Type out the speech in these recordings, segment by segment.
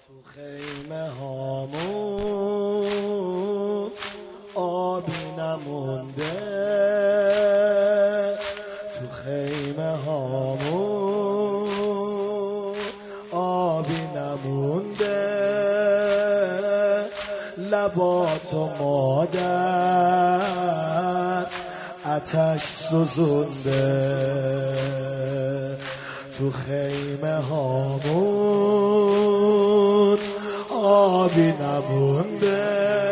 تو خیمه هامون آبی نمونده، تو خیمه هامون آبی نمونده، لباتو مادر آتش سوزونده، تو خیمه هامون آبی نمونده،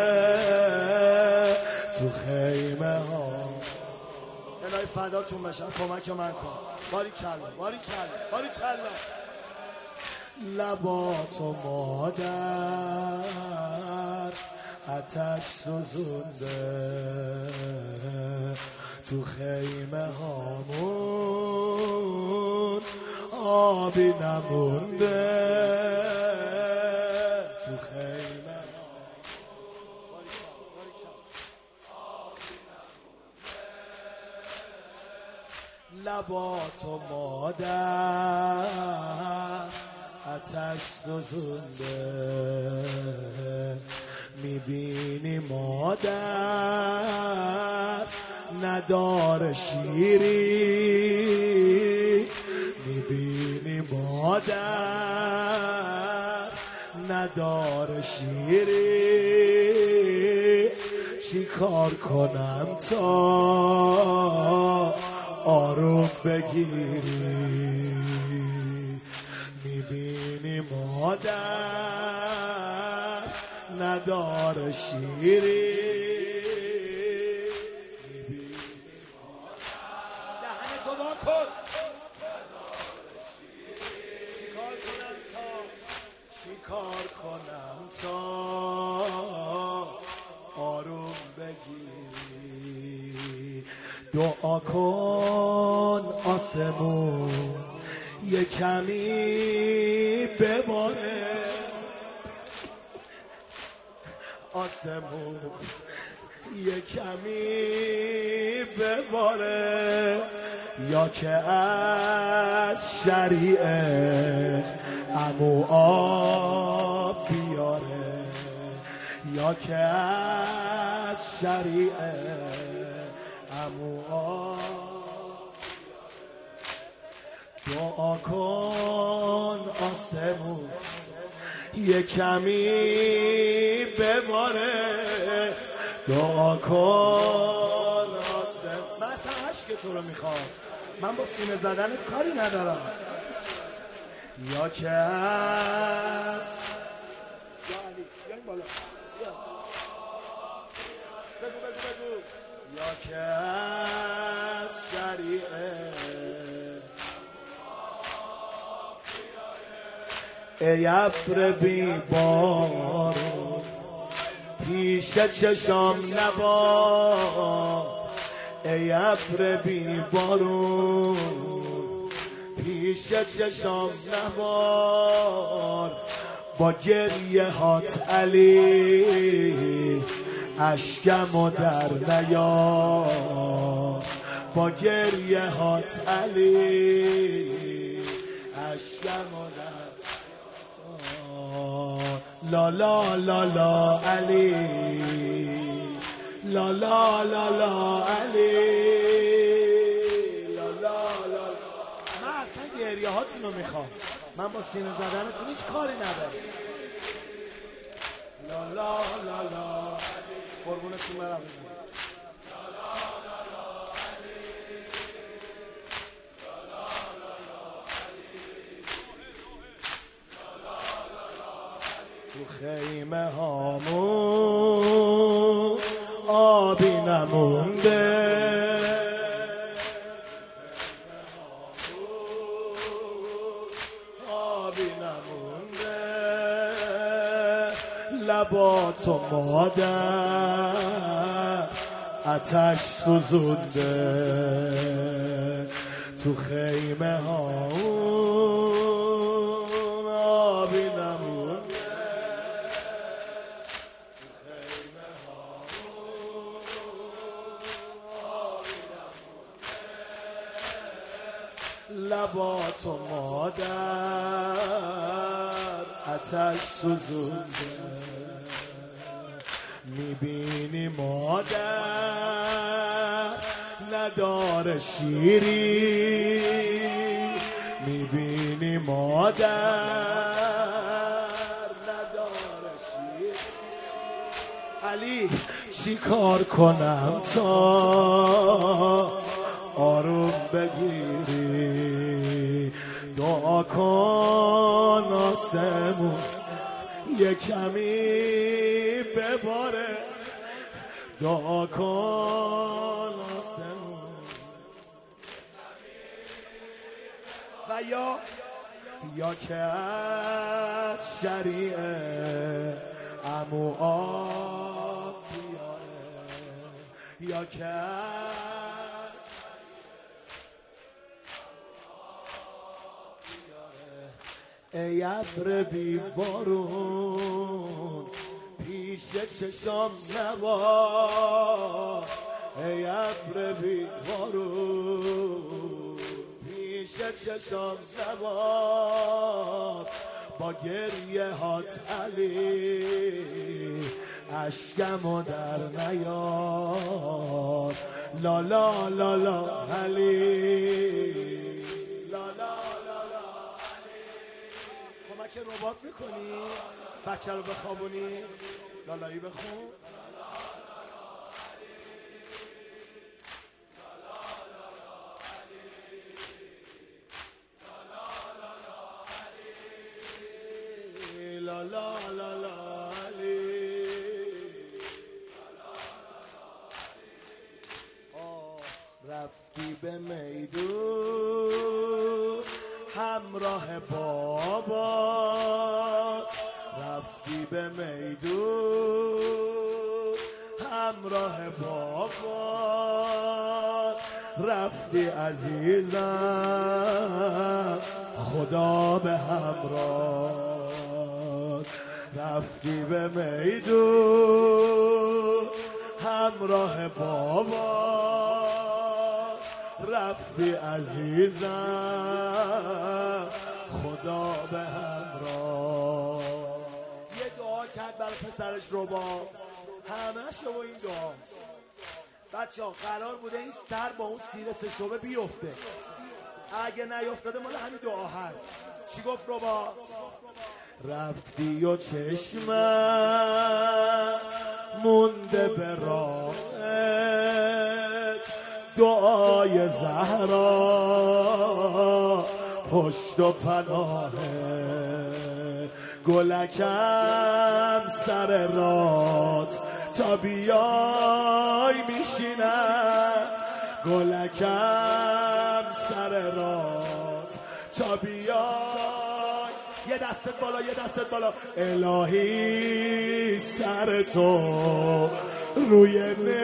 تو خیمه هامون. الهی فداتون بشم، کمک من کن. باری کلا باری کلا باری کلا. لباتو مادر آتش سوزونده، تو خیمه هامون آبی نمونده، تو خیمه لباتو مادر آتش سوزونده، میبینی مادر نداره شیری، میبینی مادر نداره شیری، چی کار کنم تا آروم بگیری، میبینی مادر نداره شیری، میبینی مادر دهنتو وا کن. چیکار کنم تا آروم بگیری، دعا کن آسمون یه کمی بباره، آسمون یه کمی بباره، یا که از شریعه عمو آب بیاره، یا که از شریعه عمو آب. دعا کن آسمون یه کمی بباره، دعا کن آسمون. من اصلا عشق تو رو میخوام، من با سینه زدنت کاری ندارم. یا که یا که از شریعه ای ابر بی بارون پیش چشام نبار، ای ابر بی بارون پیش چشام نبار، با گریه هات علی اشکمو در نیار، با گریه هات علی اشکمو در لا لا لا لا علی، لا لا لا لا علی، لا لا لا. من اصلا گریه هاتون رو میخوام، من با سینه زدنتون هیچ کاری ندارم. لا لا لا لا قربونتون برم. تو خیمه هامون آبی نمونده، آبی نمونده، لباتو مادر آتش سوزونده، تو خیمه هامون آبی نمونده، لباتو مادر آتش سوزونده. میبینی مادر نداره شیری، میبینی مادر نداره شیری. علی چی کار کنم تا آروم بگیری؟ دعا کن آسمون یه کمی بباره، دعا کن آسمون. و یا که از شریعه عمو آب بیاره، یا که از ای ابر بی بارون پیش چشام نبار، ای ابر بی بارون پیش چشام نبار. با گریه هات علی اشکمو در نیار، لا لا لا لا علی، لا لا لا لا علی. کمک رباط میکنی؟ بچه رو بخوابونی؟ لالایی بخون. لا لا لا لا علی. رفتی به میدون همراه بابا، رفتی به میدون همراه بابا، رفتی عزیزم خدا به همراه، رفتی به میدون همراه بابا، رفتی عزیزم خدا به همراه. یه دعا کرد برای پسرش ربا، همه شو این دعا. بچه ها قرار بوده این سر با اون سیر سه‌شعبه بیفته، اگه نیفتاده مال همین دعا هست. چی گفت ربا؟ رفتی و چشمم مونده به راهت، دعای زهرا پشت و پناه، گلکم سر رات تا بیای میشینم، گلکم سر رات تا بیای. یه دستت بالا، یه دستت بالا. الهی سر تو روی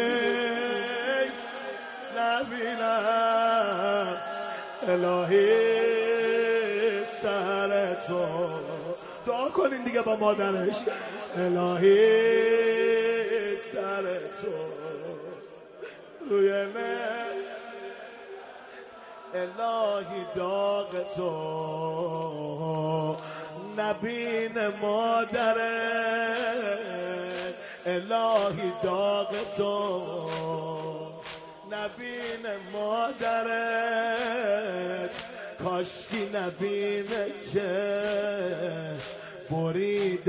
نبینم، الهی سر تو. دعا کنین دیگه با مادرش. الهی سر تو روی الهی داغ تو نبین مادرت، الهی داغ تو نبین مادرت، کاشکی نبینه که برید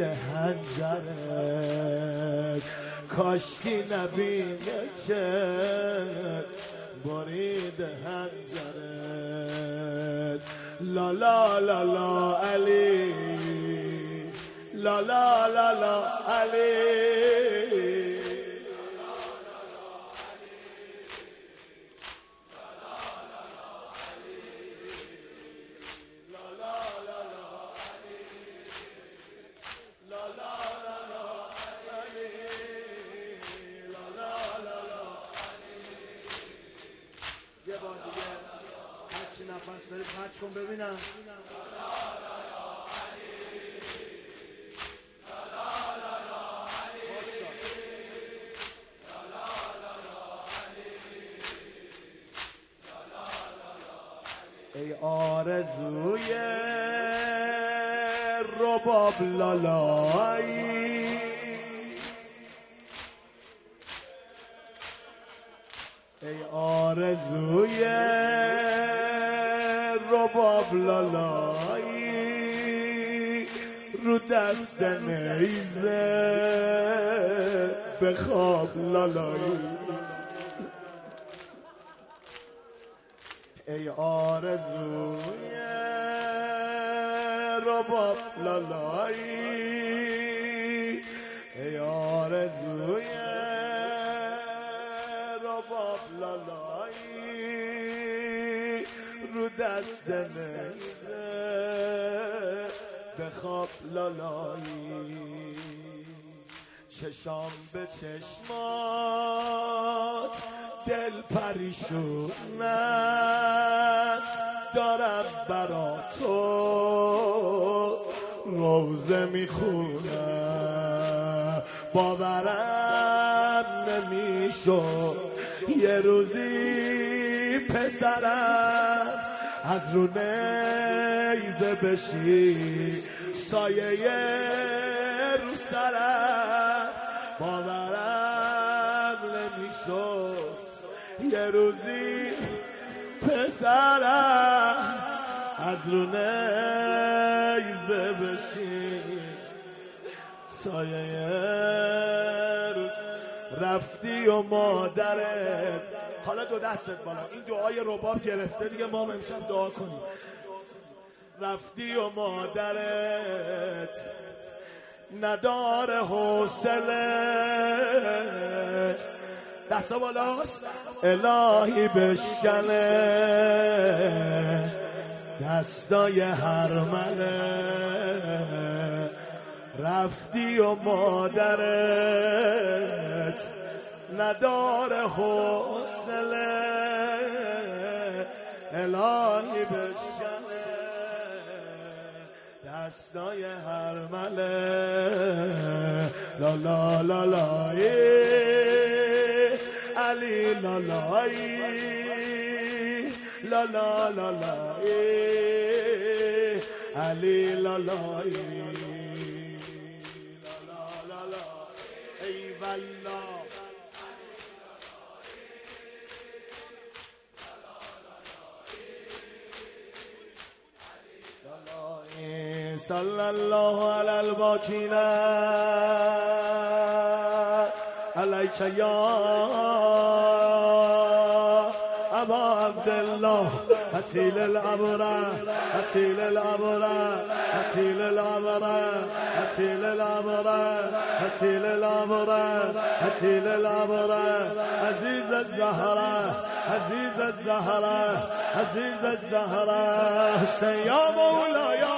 هنجرت، کاشکی نبینه که برید هنجرت. لا لا لا لا علی، لا لا لا لا علی. یه بار دیگه هرچی نفس داری پچ کن ببینم. ای آرزوی رباب لالایی ای آرزوی رباب لالایی رو دست نیزه به خواب لالایی ای آرزوی رباب لالایی ای آرزوی رباب لالایی رو دست نیزه به خواب لالایی چشام به چشمات دل پریشونم دارم برا تو روزه میخونم باورم نمیشد یه روزی پسرم از رو نیزه بشی سایه رو سرم باورم نمیشد یه روزی پسرم از رو نیزه بشی سایه رو رفتی و مادرت. حالا دو دستت بالا، این دعای رباب گرفته دیگه، ما امشب دعا کنیم. رفتی و مادرت نداره حوصله، دستا بالاست، الهی بشکنه دستای هرمله. رفتی و مادرت نداره حوصله، الهی بشکنه دستای هرمله. لا لا لا لای علی لا لای لا لا لا لای علی لا لای لا لا لا ای والله صلی الله علی الباکین علیک یا ابا عبدالله قتیل الابرار قتیل الابرار قتیل الابرار قتیل الابرار قتیل الابرار قتیل الابرار عزیز الزهرا عزیز الزهرا عزیز الزهرا حسین یا مولا یا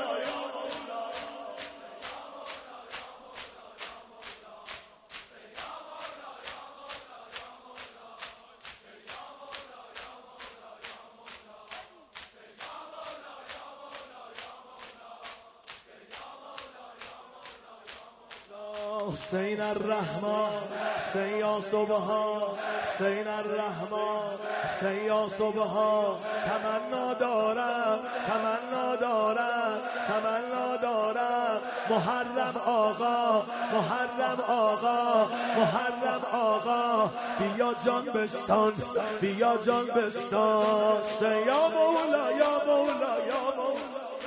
حسین الرحمن حسین یا سبحان حسین الرحمن حسین یا سبحان تمنا دارم تمنا دارم تمنا دارم محرم آقا محرم آقا محرم آقا بیا جان بستان بیا جان بستان حسین یا مولا یا مولا یا مولا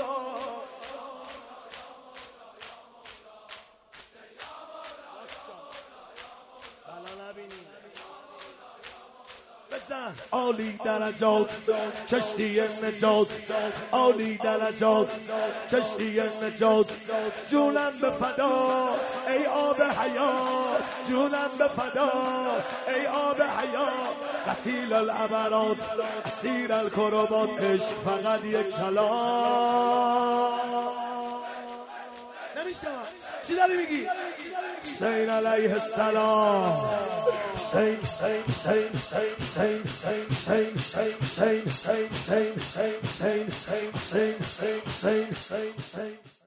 عالی درجات کشتی نجات عالی درجات کشتی نجات جونم به فدا ای آب حیات جونم به فدا ای آب حیات قتیل العبرات اسیر الکربات عشق فقط یک کلام نمیشتم چی داری میگی؟ حسین علیه السلام حسین حسین حسین حسین حسین حسین حسین حسین حسین حسین حسین حسین حسین حسین حسین حسین حسین